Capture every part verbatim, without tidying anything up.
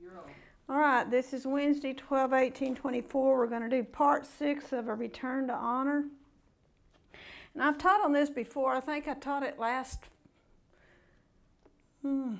All right, this is Wednesday, twelve eighteen twenty-four. We're going to do part six of a return to honor. And I've taught on this before. I think I taught it last, hmm,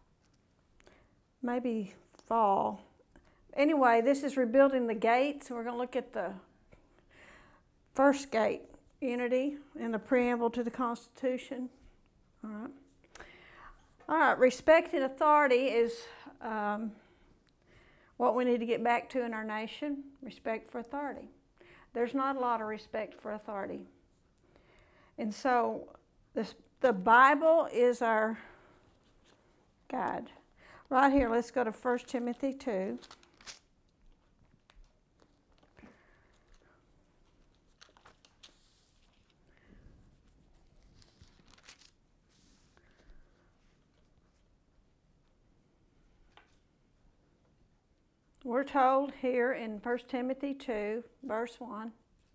maybe fall. Anyway, this is rebuilding the gates. We're going to look at the first gate, unity, in the preamble to the Constitution. All right. All right, respecting authority is um, what we need to get back to in our nation, respect for authority. There's not a lot of respect for authority. And so this, the Bible is our guide. Right here, let's go to First Timothy two. We're told here in First Timothy two, verse one,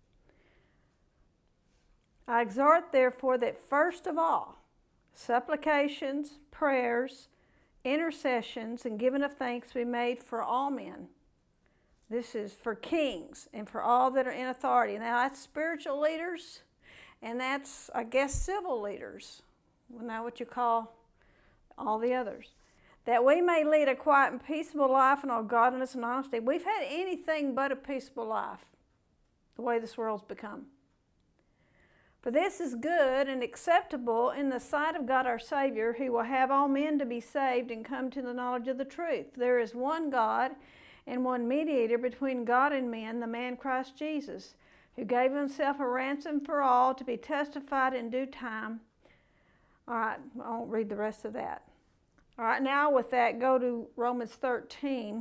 I exhort therefore that first of all, supplications, prayers, intercessions, and giving of thanks be made for all men. This is for kings and for all that are in authority. Now that's spiritual leaders, and that's, I guess, civil leaders. Well, now what you call all the others. That we may lead a quiet and peaceable life in all godliness and honesty. We've had anything but a peaceable life, the way this world's become. For this is good and acceptable in the sight of God our Savior, who will have all men to be saved and come to the knowledge of the truth. There is one God and one mediator between God and men, the man Christ Jesus, who gave himself a ransom for all to be testified in due time. All right, I won't read the rest of that. All right, now with that, go to Romans thirteen.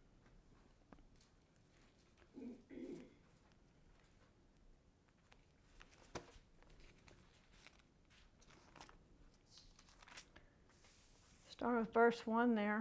Start with verse one there.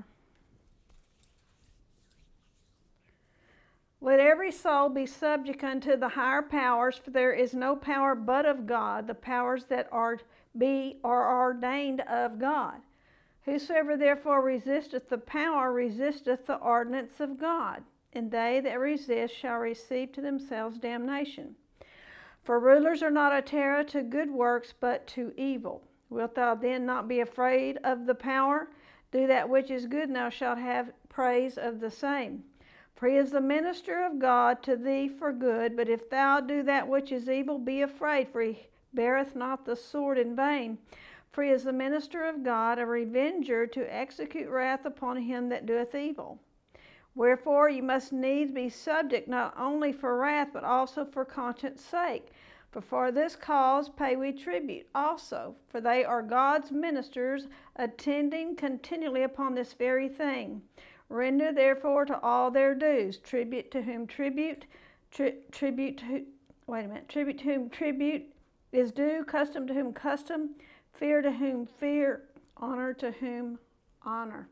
Let every soul be subject unto the higher powers, for there is no power but of God. The powers that are be are ordained of God. Whosoever therefore resisteth the power resisteth the ordinance of God, and they that resist shall receive to themselves damnation. For rulers are not a terror to good works, but to evil. Wilt thou then not be afraid of the power? Do that which is good, and thou shalt have praise of the same. For he is the minister of God to thee for good, but if thou do that which is evil, be afraid, for he beareth not the sword in vain. For he is the minister of God, a revenger to execute wrath upon him that doeth evil. Wherefore you must needs be subject, not only for wrath, but also for conscience sake. For for this cause pay we tribute also, for they are God's ministers, attending continually upon this very thing. Render therefore to all their dues, tribute to whom tribute, tri tribute to, wait a minute, tribute to whom tribute is due, custom to whom custom, fear to whom fear, honor to whom honor.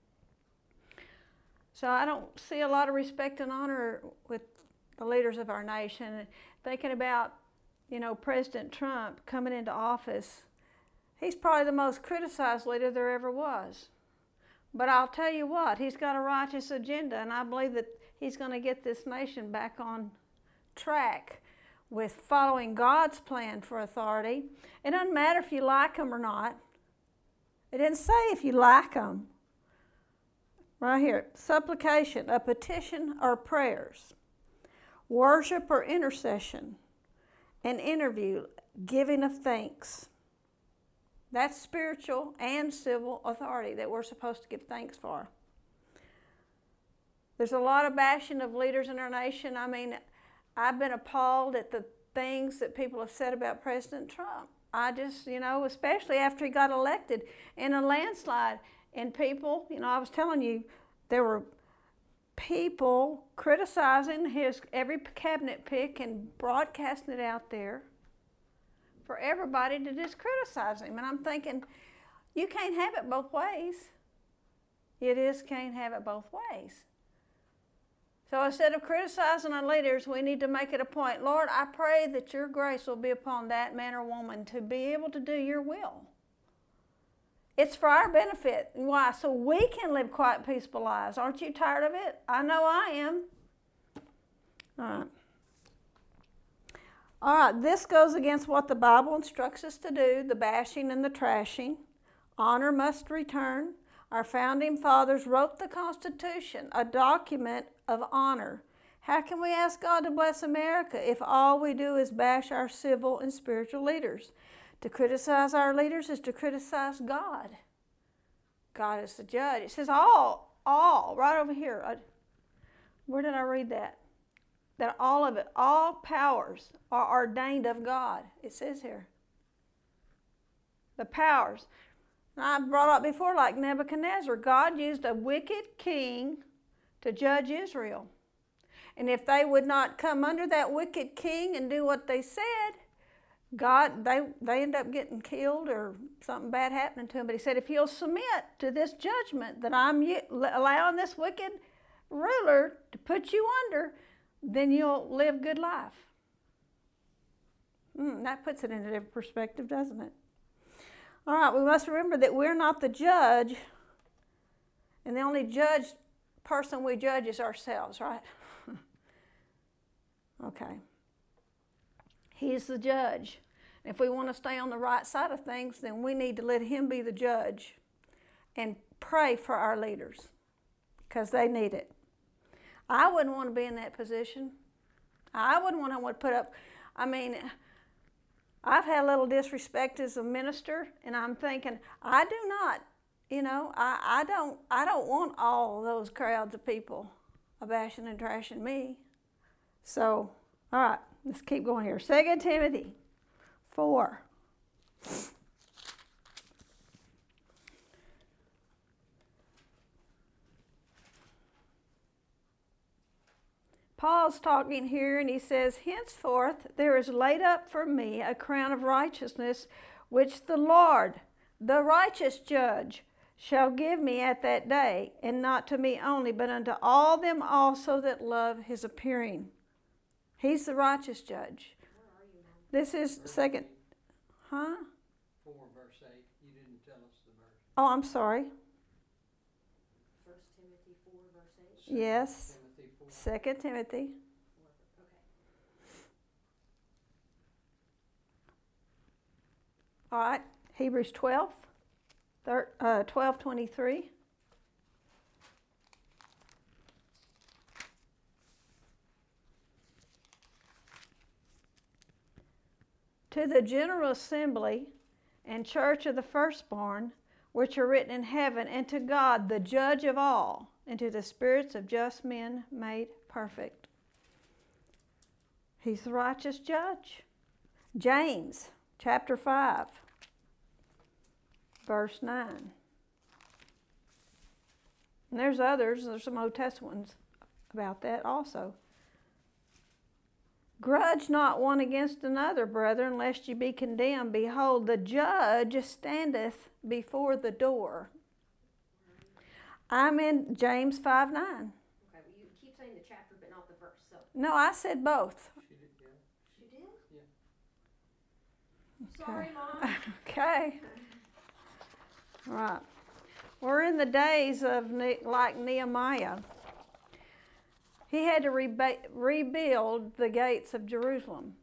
So I don't see a lot of respect and honor with the leaders of our nation. Thinking about, you know, President Trump coming into office, he's probably the most criticized leader there ever was. But I'll tell you what, he's got a righteous agenda, and I believe that he's going to get this nation back on track with following God's plan for authority. It doesn't matter if you like them or not. It didn't say if you like them. Right here, supplication, a petition or prayers, worship or intercession, an interview, giving of thanks. That's spiritual and civil authority that we're supposed to give thanks for. There's a lot of bashing of leaders in our nation. I mean, I've been appalled at the things that people have said about President Trump. I just, you know, especially after he got elected in a landslide. And people, you know, I was telling you, there were people criticizing his every cabinet pick and broadcasting it out there for everybody to just criticize him. And I'm thinking, you can't have it both ways. It is can't have it both ways. So instead of criticizing our leaders, we need to make it a point. Lord, I pray that your grace will be upon that man or woman to be able to do your will. It's for our benefit. Why? So we can live quiet, peaceful lives. Aren't you tired of it? I know I am. All right. All right, this goes against what the Bible instructs us to do, the bashing and the trashing. Honor must return. Our founding fathers wrote the Constitution, a document of honor. How can we ask God to bless America if all we do is bash our civil and spiritual leaders? To criticize our leaders is to criticize God. God is the judge. It says all, all, right over here. Where did I read that? That all of it, all powers are ordained of God. It says here. The powers. I brought up before, like Nebuchadnezzar, God used a wicked king to judge Israel. And if they would not come under that wicked king and do what they said, God, they, they end up getting killed or something bad happening to them. But he said, if you'll submit to this judgment that I'm allowing this wicked ruler to put you under, then you'll live good life. Mm, that puts it in a different perspective, doesn't it? All right, we must remember that we're not the judge, and the only judge person we judge is ourselves, right? Okay. He's the judge. If we want to stay on the right side of things, then we need to let him be the judge and pray for our leaders because they need it. I wouldn't want to be in that position. I wouldn't want to put up, I mean, I've had a little disrespect as a minister, and I'm thinking, I do not, you know, I, I don't I don't want all those crowds of people bashing and trashing me. So, all right, let's keep going here. Second Timothy four. Paul's talking here, and he says, henceforth there is laid up for me a crown of righteousness, which the Lord, the righteous judge, shall give me at that day, and not to me only, but unto all them also that love his appearing. He's the righteous judge. Where are you now? This is second, huh? four, verse eight. You didn't tell us the verse. Oh, I'm sorry. First Timothy four, verse eight? Yes. Timothy four. Second Timothy. Okay. All right. Hebrews twelve, thir- uh, twelve twenty-three. To the general assembly and church of the firstborn, which are written in heaven, and to God, the judge of all, and to the spirits of just men made perfect. He's the righteous judge. James chapter five, verse nine. And there's others, there's some Old Testament ones about that also. Grudge not one against another, brethren, lest ye be condemned. Behold, the judge standeth before the door. I'm in James five nine. Okay, well, you keep saying the chapter, but not the verse. So No, I said both. she did, yeah. She did? Yeah. Okay. Sorry, Mom. Okay. All right. We're in the days of ne- like Nehemiah. He had to reba- rebuild the gates of Jerusalem.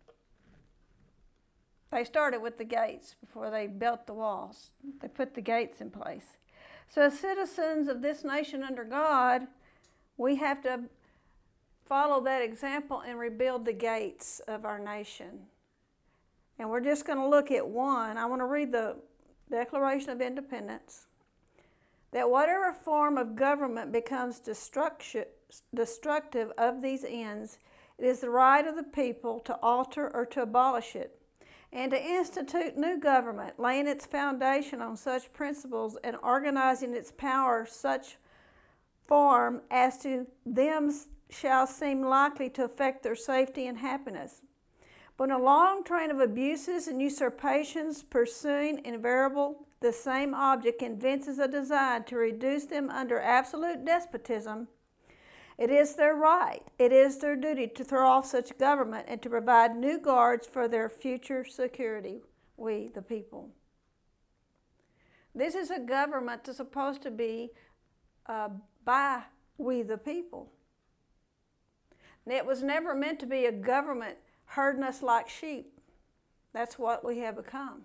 They started with the gates before they built the walls. They put the gates in place. So as citizens of this nation under God, we have to follow that example and rebuild the gates of our nation. And we're just going to look at one. I want to read the Declaration of Independence. That whatever form of government becomes destruction, destructive of these ends, it is the right of the people to alter or to abolish it, and to institute new government, laying its foundation on such principles and organizing its power such form as to them shall seem likely to affect their safety and happiness. But in a long train of abuses and usurpations pursuing invariable the same object evinces a desire to reduce them under absolute despotism, it is their right, it is their duty to throw off such government and to provide new guards for their future security, we the people. This is a government that's supposed to be uh, by we the people. And it was never meant to be a government herding us like sheep. That's what we have become.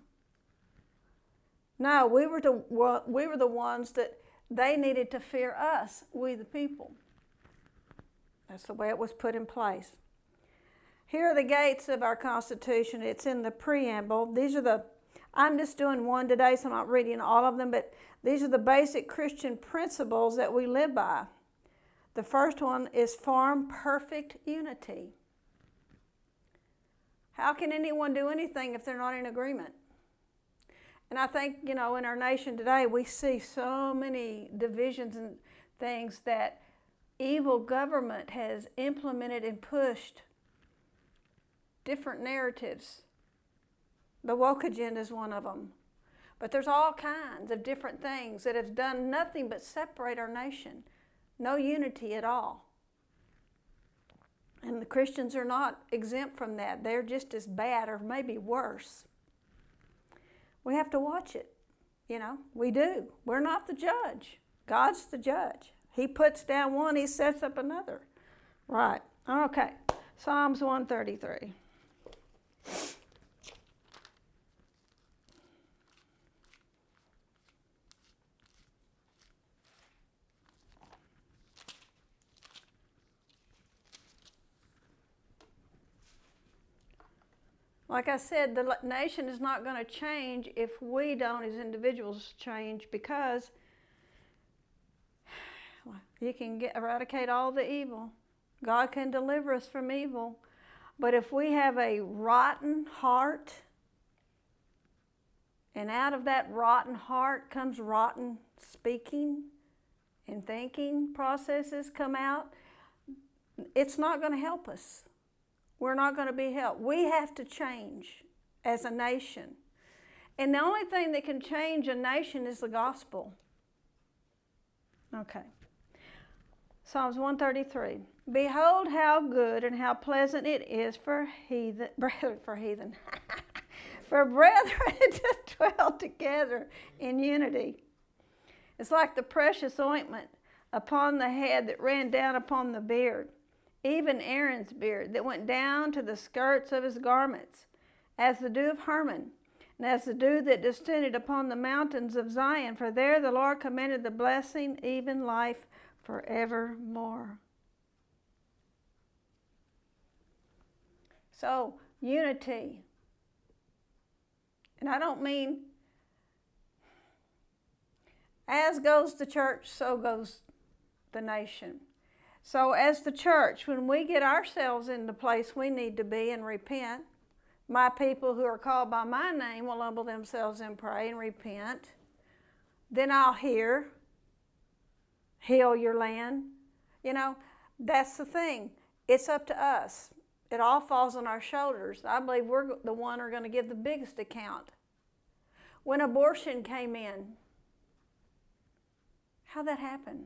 No, we were the, we were the ones that they needed to fear us, we the people. That's the way it was put in place. Here are the gates of our Constitution. It's in the preamble. These are the, I'm just doing one today, so I'm not reading all of them, but these are the basic Christian principles that we live by. The first one is form perfect unity. How can anyone do anything if they're not in agreement? And I think, you know, in our nation today, we see so many divisions and things that evil government has implemented and pushed different narratives. The woke agenda is one of them. But there's all kinds of different things that have done nothing but separate our nation. No unity at all. And the Christians are not exempt from that. They're just as bad or maybe worse. We have to watch it. You know, we do. We're not the judge. God's the judge. He puts down one, he sets up another. Right. Okay. Psalms one thirty-three. Like I said, the nation is not going to change if we don't, as individuals, change, because you can get, eradicate all the evil. God can deliver us from evil. But if we have a rotten heart, and out of that rotten heart comes rotten speaking and thinking processes come out, it's not going to help us. We're not going to be helped. We have to change as a nation. And the only thing that can change a nation is the gospel. Okay. Psalms one thirty-three. Behold how good and how pleasant it is for heathen, for heathen, for brethren to dwell together in unity. It's like the precious ointment upon the head that ran down upon the beard, even Aaron's beard, that went down to the skirts of his garments, as the dew of Hermon, and as the dew that descended upon the mountains of Zion. For there the Lord commanded the blessing, even life forevermore. So, unity. And I don't mean, as goes the church, so goes the nation. So as the church, when we get ourselves in the place we need to be and repent, my people who are called by my name will humble themselves and pray and repent. Then I'll hear, heal your land. You know, that's the thing. It's up to us. It all falls on our shoulders. I believe we're the one who are going to give the biggest account. When abortion came in, how'd that happen?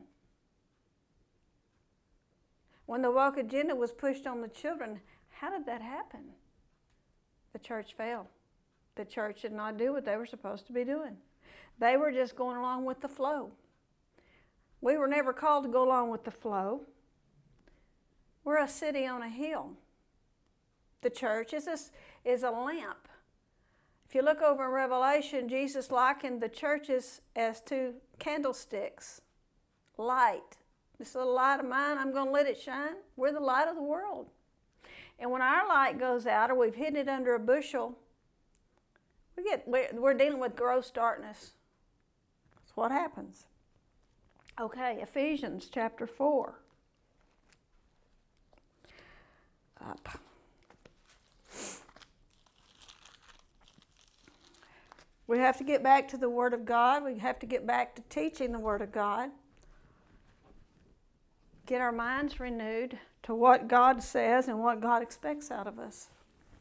When the woke agenda was pushed on the children, how did that happen? The church failed. The church did not do what they were supposed to be doing. They were just going along with the flow. We were never called to go along with the flow. We're a city on a hill. The church is a, is a lamp. If you look over in Revelation, Jesus likened the churches as two candlesticks. Light. This little light of mine, I'm going to let it shine. We're the light of the world. And when our light goes out, or we've hidden it under a bushel, we get, we're, we're dealing with gross darkness. That's what happens. Okay, Ephesians chapter four. Up. We have to get back to the Word of God. We have to get back to teaching the Word of God. Get our minds renewed to what God says and what God expects out of us.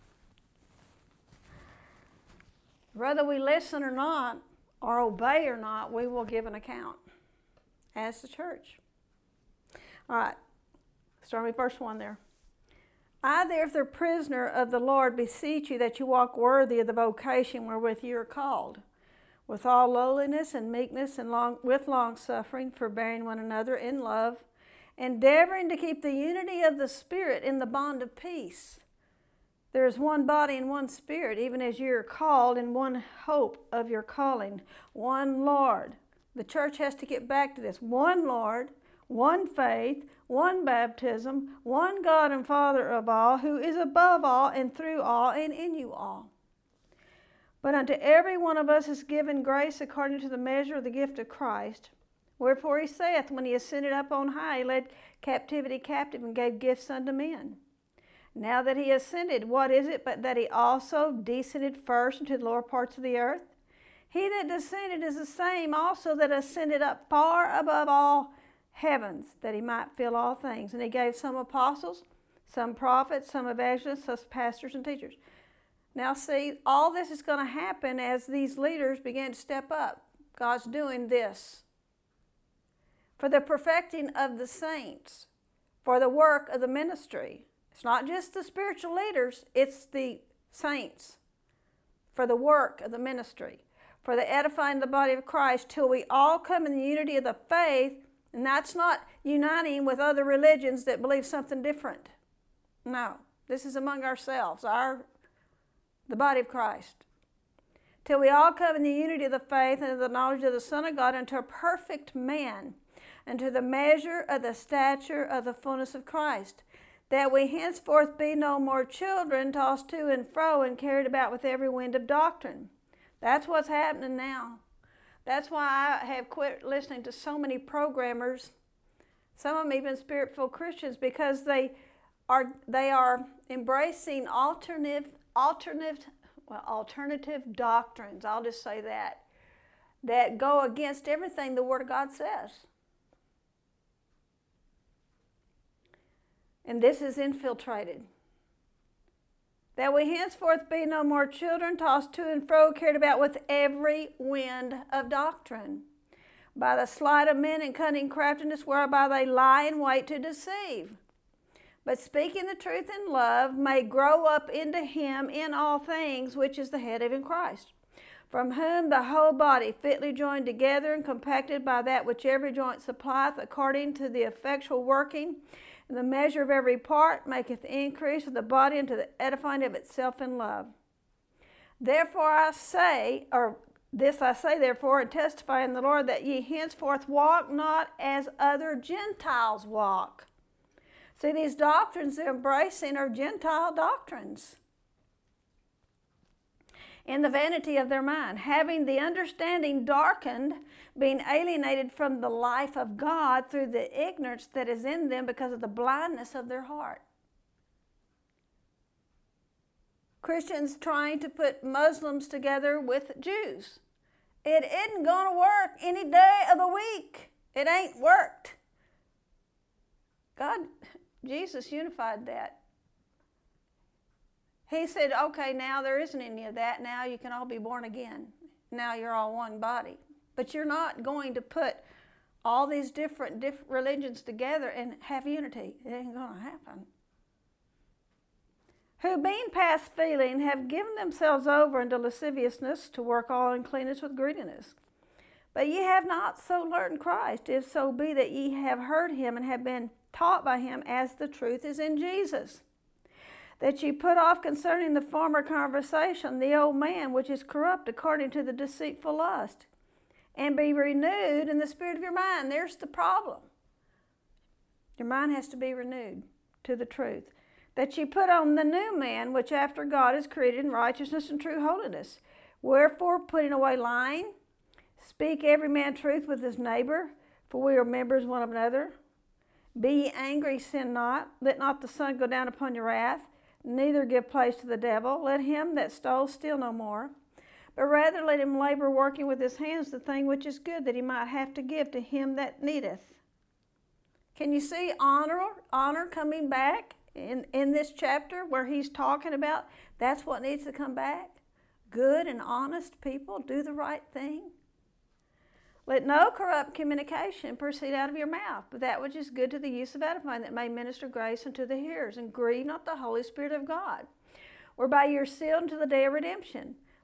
Whether we listen or not, or obey or not, we will give an account as the church. All right, start with verse one there. I, therefore, prisoner of the Lord, beseech you that you walk worthy of the vocation wherewith you are called, with all lowliness and meekness and long, with long suffering, forbearing one another in love, endeavoring to keep the unity of the Spirit in the bond of peace. There is one body and one Spirit, even as you are called, in one hope of your calling, one Lord. The church has to get back to this. One Lord, one faith, one baptism, one God and Father of all, who is above all and through all and in you all. But unto every one of us is given grace according to the measure of the gift of Christ. Wherefore he saith, when he ascended up on high, he led captivity captive and gave gifts unto men. Now that he ascended, what is it but that he also descended first into the lower parts of the earth? He that descended is the same also that ascended up far above all heavens, that he might fill all things. And he gave some apostles, some prophets, some evangelists, some pastors and teachers. Now see, all this is going to happen as these leaders begin to step up. God's doing this for the perfecting of the saints, for the work of the ministry. It's not just the spiritual leaders, it's the saints, for the work of the ministry, for the edifying the body of Christ, till we all come in the unity of the faith. And that's not uniting with other religions that believe something different. No, this is among ourselves, our the body of Christ. Till we all come in the unity of the faith and of the knowledge of the Son of God, unto a perfect man, unto the measure of the stature of the fullness of Christ, that we henceforth be no more children, tossed to and fro and carried about with every wind of doctrine. That's what's happening now. That's why I have quit listening to so many programmers, some of them even spirit-filled Christians, because they are they are embracing alternative alternative well alternative doctrines. I'll just say that that go against everything the Word of God says. And this is infiltrated. That we henceforth be no more children, tossed to and fro, carried about with every wind of doctrine, by the sleight of men and cunning craftiness, whereby they lie in wait to deceive. But speaking the truth in love, may grow up into him in all things, which is the head, even Christ, from whom the whole body, fitly joined together and compacted by that which every joint supplieth, according to the effectual working, and the measure of every part, maketh increase of the body unto the edifying of itself in love. Therefore I say, or this I say therefore, and testify in the Lord, that ye henceforth walk not as other Gentiles walk. See, these doctrines they're embracing are Gentile doctrines. In the vanity of their mind, having the understanding darkened, being alienated from the life of God through the ignorance that is in them because of the blindness of their heart. Christians trying to put Muslims together with Jews. It isn't going to work any day of the week. It ain't worked. God, Jesus unified that. He said, okay, now there isn't any of that. Now you can all be born again. Now you're all one body. But you're not going to put all these different, different religions together and have unity. It ain't going to happen. Who being past feeling have given themselves over unto lasciviousness, to work all uncleanness with greediness. But ye have not so learned Christ, if so be that ye have heard him and have been taught by him, as the truth is in Jesus. That ye put off concerning the former conversation the old man, which is corrupt according to the deceitful lust, and be renewed in the spirit of your mind. There's the problem. Your mind has to be renewed to the truth. That ye put on the new man, which after God is created in righteousness and true holiness. Wherefore, putting away lying, speak every man truth with his neighbor, for we are members one of another. Be ye angry, sin not. Let not the sun go down upon your wrath, neither give place to the devil. Let him that stole steal no more, but rather let him labor, working with his hands the thing which is good, that he might have to give to him that needeth. Can you see honor, honor coming back in, in this chapter where he's talking about that's what needs to come back? Good and honest people do the right thing. Let no corrupt communication proceed out of your mouth, but that which is good to the use of edifying, that may minister grace unto the hearers. And grieve not the Holy Spirit of God, whereby you are sealed unto the day of redemption.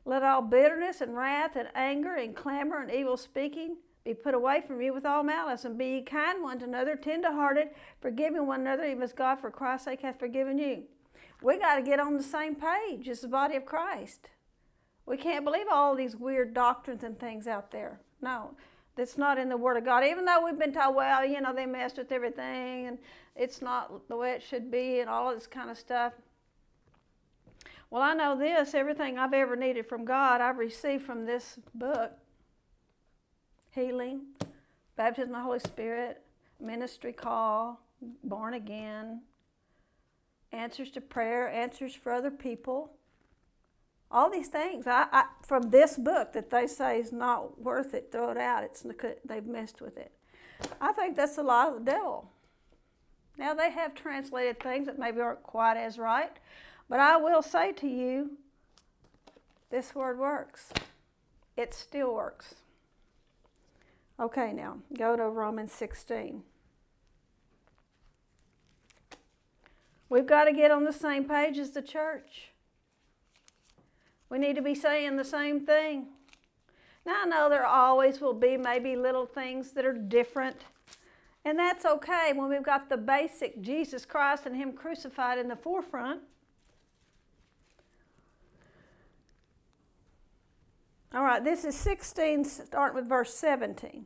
Let all bitterness and wrath and anger and clamor and evil speaking be put away from you with all malice, and be ye kind one to another, tender-hearted, forgiving one another, even as God for Christ's sake hath forgiven you. We got to get on the same page as the body of Christ. We can't believe all these weird doctrines and things out there. No, that's not in the Word of God. Even though we've been told, well, you know, they messed with everything, and it's not the way it should be, and all of this kind of stuff. Well, I know this, everything I've ever needed from God, I've received from this book. Healing, baptism of the Holy Spirit, ministry call, born again, answers to prayer, answers for other people. All these things I, I, from this book that they say is not worth it, throw it out. It's, they've messed with it. I think that's a lie of the devil. Now, they have translated things that maybe aren't quite as right, but I will say to you, this word works. It still works. Okay, now, go to Romans sixteen. We've got to get on the same page as the church. We need to be saying the same thing. Now, I know there always will be maybe little things that are different, and that's okay when we've got the basic Jesus Christ and Him crucified in the forefront. All right, this is sixteen, starting with verse seventeen.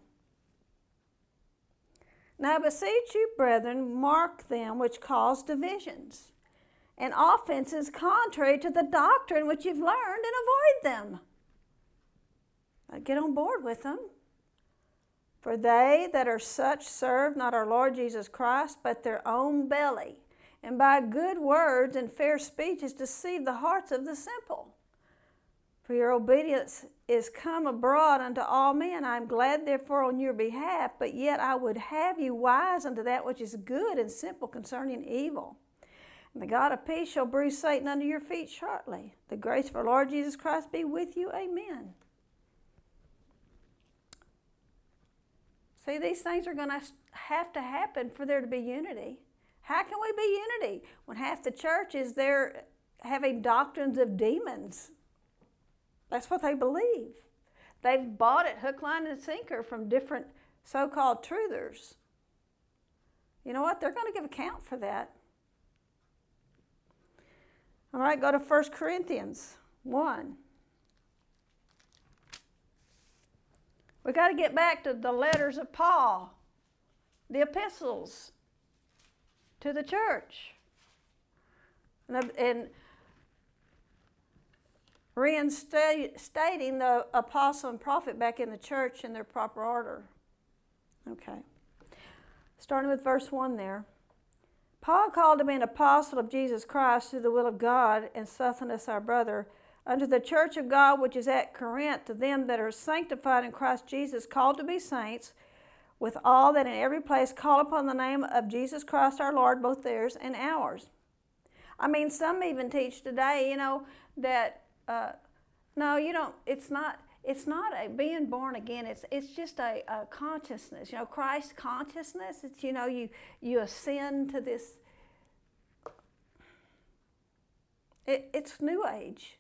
Now beseech you, brethren, mark them which cause divisions and offenses contrary to the doctrine which you've learned, and avoid them. Now get on board with them. For they that are such serve not our Lord Jesus Christ, but their own belly, and by good words and fair speeches deceive the hearts of the simple. For your obedience is come abroad unto all men. I am glad therefore on your behalf, but yet I would have you wise unto that which is good and simple concerning evil. And the God of peace shall bruise Satan under your feet shortly. The grace of our Lord Jesus Christ be with you. Amen. See, these things are going to have to happen for there to be unity. How can we be unity when half the church is there having doctrines of demons? That's what they believe. They've bought it hook, line, and sinker from different so-called truthers. You know what? They're going to give account for that. All right, go to First Corinthians one. We got to get back to the letters of Paul, the epistles to the church. And, and reinstating the apostle and prophet back in the church in their proper order. Okay. Starting with verse one there. Paul called to be an apostle of Jesus Christ through the will of God, and Sosthenes our brother, unto the church of God which is at Corinth, to them that are sanctified in Christ Jesus, called to be saints, with all that in every place call upon the name of Jesus Christ our Lord, both theirs and ours. I mean, some even teach today, you know, that Uh, no, you don't. It's not. It's not a being born again. It's it's just a, a consciousness. You know, Christ consciousness. It's you know you you ascend to this. It, it's New Age.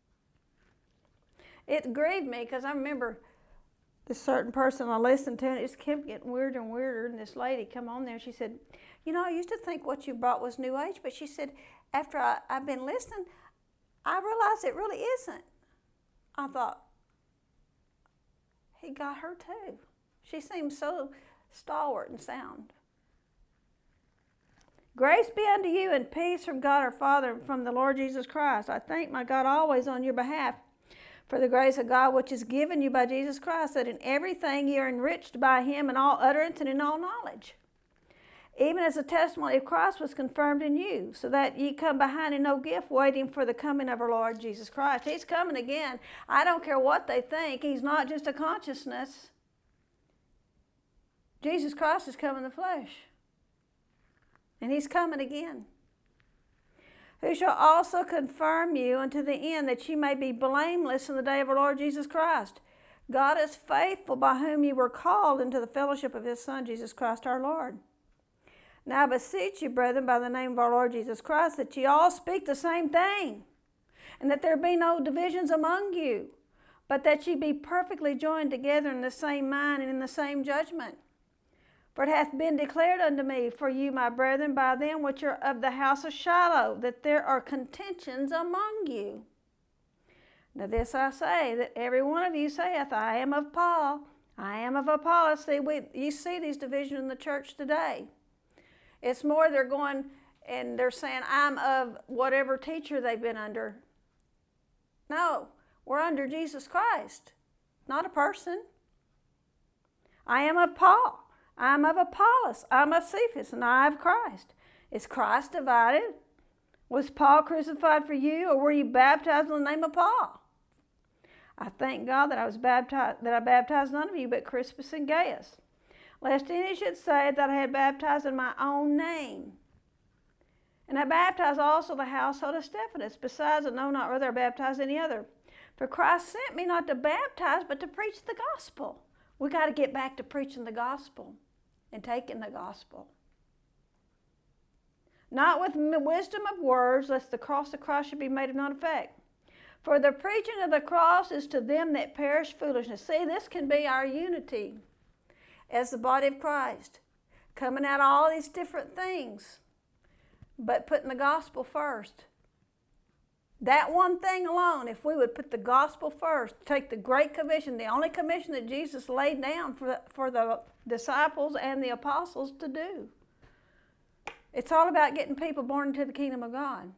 It grieved me because I remember this certain person I listened to, and it just kept getting weirder and weirder. And this lady come on there, and she said, "You know, I used to think what you brought was New Age, but she said after I, I've been listening, I realized it really isn't." I thought, he got her too. She seemed so stalwart and sound. Grace be unto you and peace from God our Father and from the Lord Jesus Christ. I thank my God always on your behalf for the grace of God which is given you by Jesus Christ, that in everything ye are enriched by Him in all utterance and in all knowledge, even as the testimony of Christ was confirmed in you, so that ye come behind in no gift, waiting for the coming of our Lord Jesus Christ. He's coming again. I don't care what they think. He's not just a consciousness. Jesus Christ is coming in the flesh. And He's coming again. Who shall also confirm you unto the end, that ye may be blameless in the day of our Lord Jesus Christ. God is faithful, by whom ye were called into the fellowship of His Son, Jesus Christ our Lord. Now I beseech you, brethren, by the name of our Lord Jesus Christ, that ye all speak the same thing, and that there be no divisions among you, but that ye be perfectly joined together in the same mind and in the same judgment. For it hath been declared unto me for you, my brethren, by them which are of the house of Shiloh, that there are contentions among you. Now this I say, that every one of you saith, I am of Paul, I am of Apollos. See, we, you see these divisions in the church today. It's more they're going and they're saying, I'm of whatever teacher they've been under. No, we're under Jesus Christ, not a person. I am of Paul. I am of Apollos. I am of Cephas, and I of Christ. Is Christ divided? Was Paul crucified for you, or were you baptized in the name of Paul? I thank God that I was baptized, that I baptized none of you but Crispus and Gaius, lest any should say that I had baptized in my own name. And I baptized also the household of Stephanas. Besides, I know not whether I baptized any other. For Christ sent me not to baptize, but to preach the gospel. We got to get back to preaching the gospel and taking the gospel. Not with wisdom of words, lest the cross of Christ should be made of none effect. For the preaching of the cross is to them that perish foolishness. See, this can be our unity as the body of Christ, coming out of all these different things, but putting the gospel first. That one thing alone, if we would put the gospel first, take the Great Commission, the only commission that Jesus laid down for the, for the disciples and the apostles to do. It's all about getting people born into the kingdom of God.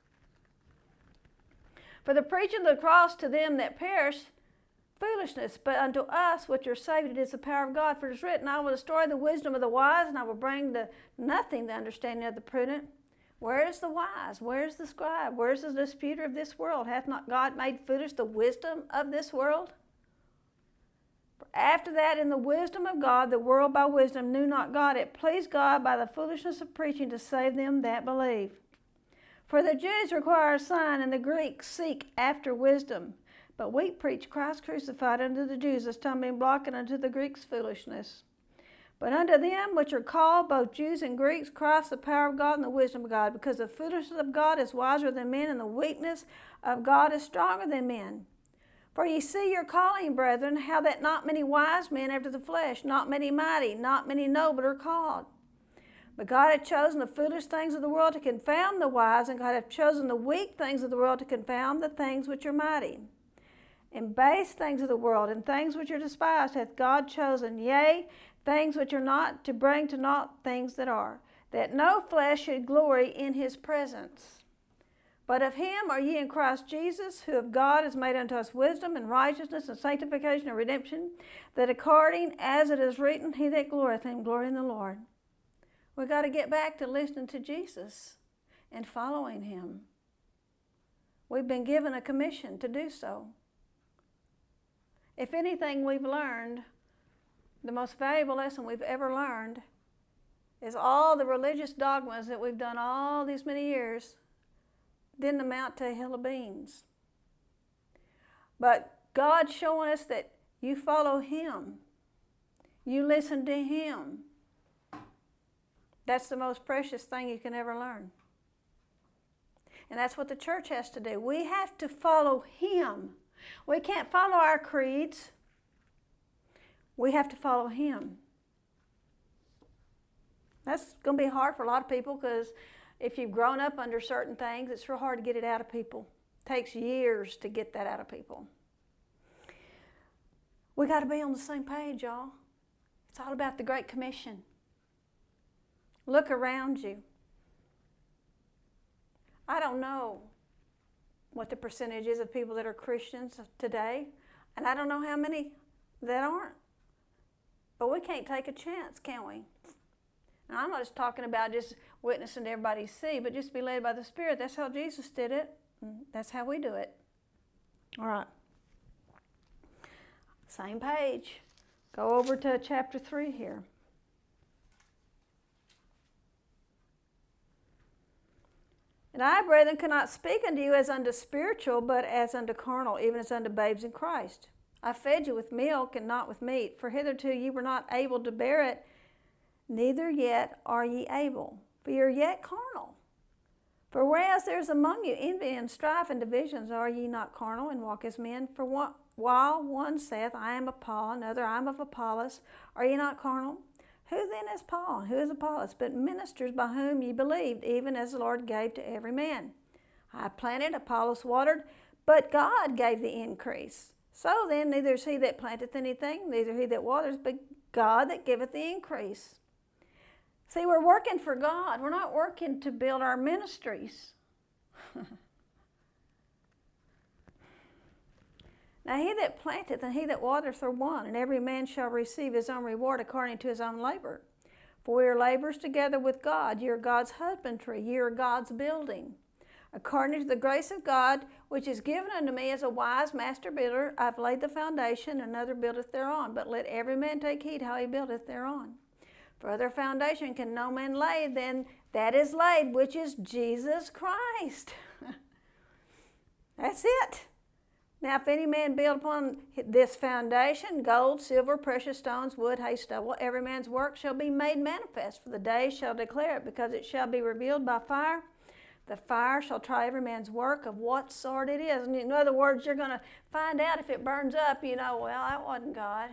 For the preaching of the cross to them that perish, foolishness, but unto us which are saved it is the power of God. For it is written, I will destroy the wisdom of the wise, and I will bring to nothing the understanding of the prudent. Where is the wise? Where is the scribe? Where is the disputer of this world? Hath not God made foolish the wisdom of this world? For after that, in the wisdom of God, the world by wisdom knew not God. It pleased God by the foolishness of preaching to save them that believe. For the Jews require a sign, and the Greeks seek after wisdom. But we preach Christ crucified unto the Jews a stumbling block, and unto the Greeks foolishness. But unto them which are called, both Jews and Greeks, Christ the power of God and the wisdom of God. Because the foolishness of God is wiser than men, and the weakness of God is stronger than men. For ye see your calling, brethren, how that not many wise men after the flesh, not many mighty, not many noble are called. But God hath chosen the foolish things of the world to confound the wise, and God hath chosen the weak things of the world to confound the things which are mighty. And base things of the world, and things which are despised, hath God chosen, yea, things which are not, to bring to naught things that are, that no flesh should glory in his presence. But of him are ye in Christ Jesus, who of God is made unto us wisdom and righteousness and sanctification and redemption, that according as it is written, he that glorieth, him glory in the Lord. We've got to get back to listening to Jesus and following him. We've been given a commission to do so. If anything we've learned, the most valuable lesson we've ever learned is all the religious dogmas that we've done all these many years didn't amount to a hill of beans. But God's showing us that you follow him. You listen to him. That's the most precious thing you can ever learn. And that's what the church has to do. We have to follow him. We can't follow our creeds. We have to follow him. That's going to be hard for a lot of people, because if you've grown up under certain things, it's real hard to get it out of people. It takes years to get that out of people. We got to be on the same page, y'all. It's all about the Great Commission. Look around you. I don't know what the percentage is of people that are Christians today, and I don't know how many that aren't. But we can't take a chance, can we? And I'm not just talking about just witnessing to everybody see, but just be led by the Spirit. That's how Jesus did it. That's how we do it. All right. Same page. Go over to chapter three here. And I, brethren, cannot speak unto you as unto spiritual, but as unto carnal, even as unto babes in Christ. I fed you with milk and not with meat, for hitherto ye were not able to bear it, neither yet are ye able, for ye are yet carnal. For For whereas there is among you envy and strife and divisions, are ye not carnal and walk as men? For one, while one saith, I am of Paul, another, I am of Apollos, are ye not carnal? Who then is Paul? Who is Apollos? But ministers by whom ye believed, even as the Lord gave to every man. I planted, Apollos watered, but God gave the increase. So then, neither is he that planteth anything, neither he that waters, but God that giveth the increase. See, we're working for God. We're not working to build our ministries. Now he that planteth and he that watereth are one, and every man shall receive his own reward according to his own labor. For we are laborers together with God. Ye are God's husbandry, ye are God's building. According to the grace of God, which is given unto me as a wise master builder, I've laid the foundation, another buildeth thereon. But let every man take heed how he buildeth thereon. For other foundation can no man lay than that is laid, which is Jesus Christ. That's it. Now, if any man build upon this foundation, gold, silver, precious stones, wood, hay, stubble, every man's work shall be made manifest, for the day shall declare it, because it shall be revealed by fire. The fire shall try every man's work of what sort it is. And in other words, you're going to find out if it burns up, you know, well, that wasn't God.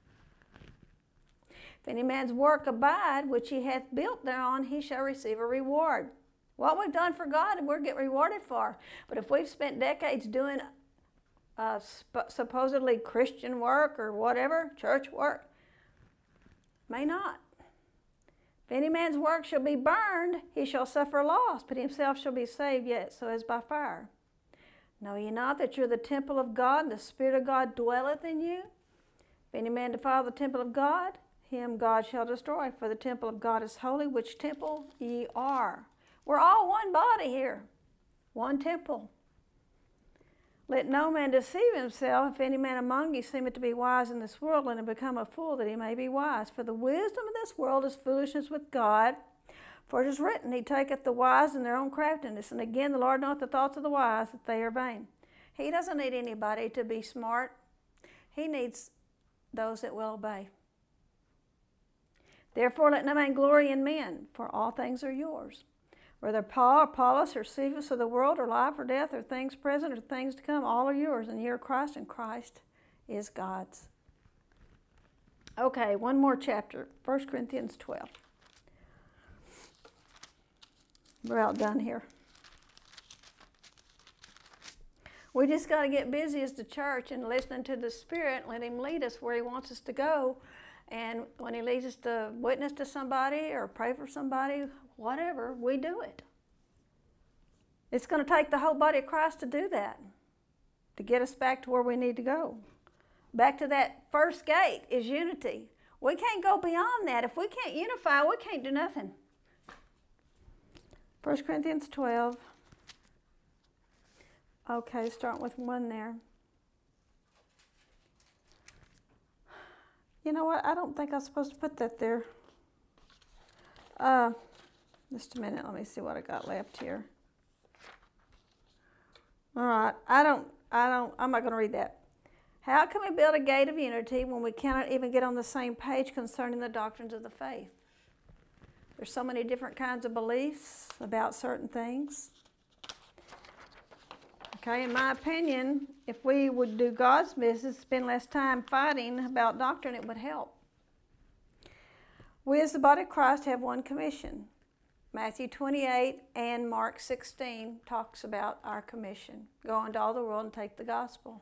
If any man's work abide, which he hath built thereon, he shall receive a reward. What we've done for God, we're get rewarded for. But if we've spent decades doing uh, sp- supposedly Christian work or whatever, church work, may not. If any man's work shall be burned, he shall suffer loss, but himself shall be saved, yet so as by fire. Know ye not that you're the temple of God, and the Spirit of God dwelleth in you? If any man defile the temple of God, him God shall destroy, for the temple of God is holy, which temple ye are. We're all one body here, one temple. Let no man deceive himself. If any man among you seemeth to be wise in this world, let him become a fool, that he may be wise. For the wisdom of this world is foolishness with God. For it is written, he taketh the wise in their own craftiness. And again, the Lord knoweth the thoughts of the wise, that they are vain. He doesn't need anybody to be smart. He needs those that will obey. Therefore let no man glory in men, for all things are yours. Whether Paul or Apollos or Cephas of the world, or life or death, or things present or things to come, all are yours, and ye are Christ, and Christ is God's. Okay, one more chapter, First Corinthians twelve. We're outdone here. We just got to get busy as the church and listening to the Spirit, let Him lead us where He wants us to go. And when He leads us to witness to somebody or pray for somebody, whatever, we do it. It's going to take the whole body of Christ to do that, to get us back to where we need to go. Back to that first gate is unity. We can't go beyond that. If we can't unify, we can't do nothing. First Corinthians twelve. Okay, start with one there. You know what? I don't think I was supposed to put that there. Uh, just a minute. Let me see what I got left here. All right. I don't, I don't, I'm not going to read that. How can we build a gate of unity when we cannot even get on the same page concerning the doctrines of the faith? There's so many different kinds of beliefs about certain things. Okay, in my opinion, if we would do God's business, spend less time fighting about doctrine, it would help. We as the body of Christ have one commission. Matthew twenty-eight and Mark sixteen talks about our commission. Go into all the world and take the gospel.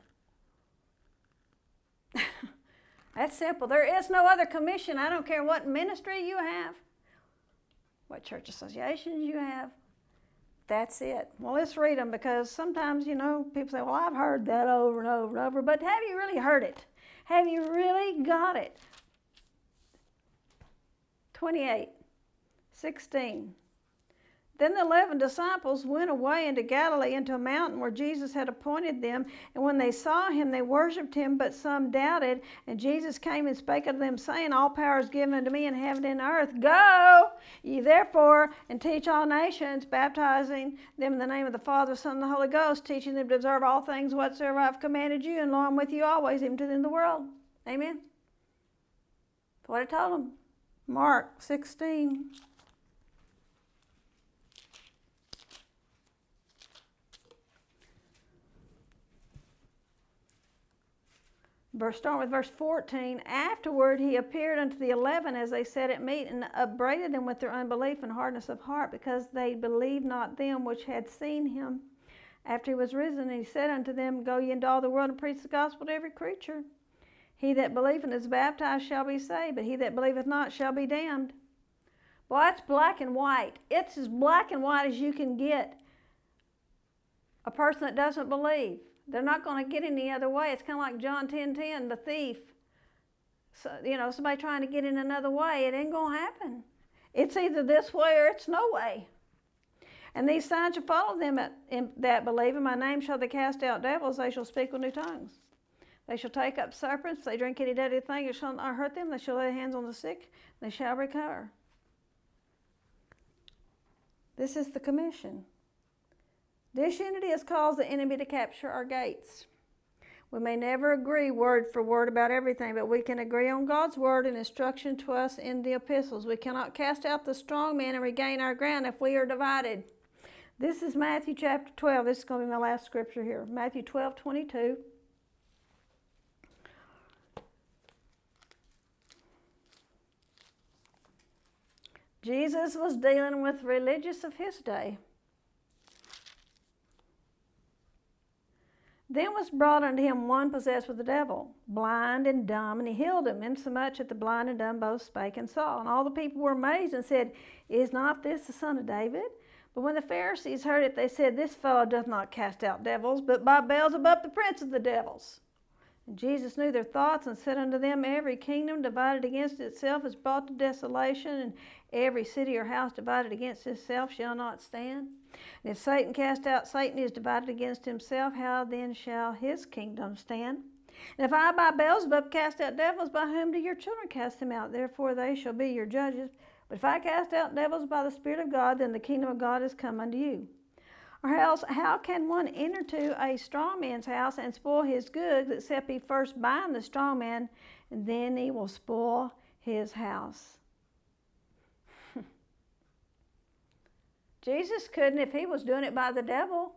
That's simple. There is no other commission. I don't care what ministry you have, what church associations you have. That's it. Well, let's read them, because sometimes, you know, people say, well, I've heard that over and over and over, but have you really heard it? Have you really got it? twenty-eight, sixteen. Then the eleven disciples went away into Galilee, into a mountain where Jesus had appointed them. And when they saw him, they worshipped him, but some doubted. And Jesus came and spake unto them, saying, all power is given unto me in heaven and earth. Go ye therefore and teach all nations, baptizing them in the name of the Father, Son, and the Holy Ghost, teaching them to observe all things whatsoever I have commanded you, and lo, I'm with you always, even to the end of the world. Amen. That's what I told them. Mark sixteen. Verse, starting with verse fourteen, afterward he appeared unto the eleven as they sat at meat, and upbraided them with their unbelief and hardness of heart, because they believed not them which had seen him after he was risen. And he said unto them, Go ye into all the world and preach the gospel to every creature. He that believeth and is baptized shall be saved, but he that believeth not shall be damned. Well, that's black and white. It's as black and white as you can get a person that doesn't believe. They're not going to get any other way. It's kind of like John ten ten, the thief. So, you know, somebody trying to get in another way, it ain't going to happen. It's either this way or it's no way. And these signs shall follow them that believe. In my name shall they cast out devils. They shall speak with new tongues. They shall take up serpents. If they drink any deadly thing, it shall not hurt them. They shall lay hands on the sick. They shall recover. This is the commission. Disunity has caused the enemy to capture our gates. We may never agree word for word about everything, but we can agree on God's word and instruction to us in the epistles. We cannot cast out the strong man and regain our ground if we are divided. This is Matthew chapter twelve. This is going to be my last scripture here. Matthew twelve twenty-two. Jesus was dealing with religious of his day. Then was brought unto him one possessed with the devil, blind and dumb, and he healed him, insomuch that the blind and dumb both spake and saw. And all the people were amazed and said, Is not this the son of David? But when the Pharisees heard it, they said, This fellow doth not cast out devils, but by Beelzebub the prince of the devils. And Jesus knew their thoughts, and said unto them, Every kingdom divided against itself is brought to desolation, and every city or house divided against itself shall not stand. And if Satan cast out Satan, he is divided against himself. How then shall his kingdom stand? And if I by Beelzebub cast out devils, by whom do your children cast them out? Therefore they shall be your judges. But if I cast out devils by the Spirit of God, then the kingdom of God is come unto you. Or else, how can one enter to a strong man's house and spoil his goods, except he first bind the strong man, and then he will spoil his house? Jesus couldn't if he was doing it by the devil.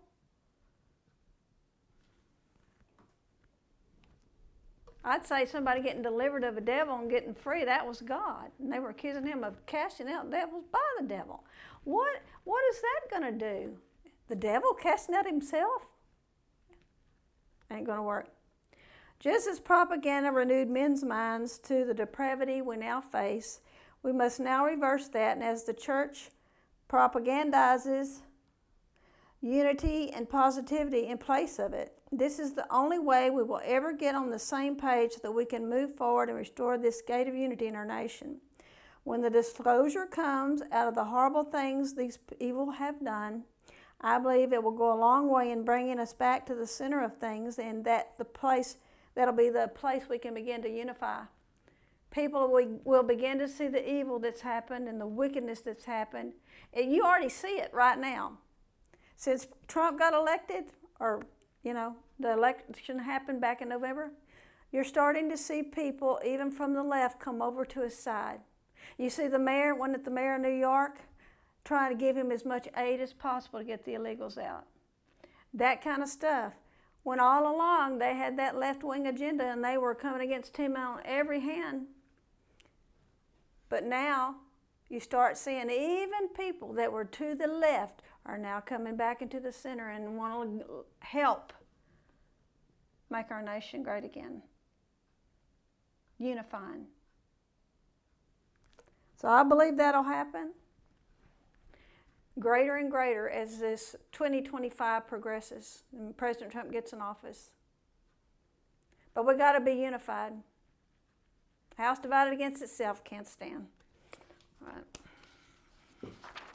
I'd say somebody getting delivered of a devil and getting free, that was God. And they were accusing him of casting out devils by the devil. What, what is that going to do? The devil casting out himself? Ain't going to work. Just as propaganda renewed men's minds to the depravity we now face, we must now reverse that, and as the church propagandizes unity and positivity in place of it, this is the only way we will ever get on the same page so that we can move forward and restore this gate of unity in our nation. When the disclosure comes out of the horrible things these evil have done, I believe it will go a long way in bringing us back to the center of things, and that the place that'll be the place we can begin to unify. People will, will begin to see the evil that's happened and the wickedness that's happened. And you already see it right now. Since Trump got elected, or, you know, the election happened back in November, you're starting to see people, even from the left, come over to his side. You see the mayor, wasn't it the mayor of New York, trying to give him as much aid as possible to get the illegals out. That kind of stuff. When all along they had that left-wing agenda and they were coming against him on every hand. But now you start seeing even people that were to the left are now coming back into the center and want to help make our nation great again. Unifying. So I believe that'll happen. Greater and greater as this twenty twenty-five progresses and President Trump gets in office. But we got to be unified. House divided against itself can't stand. All right.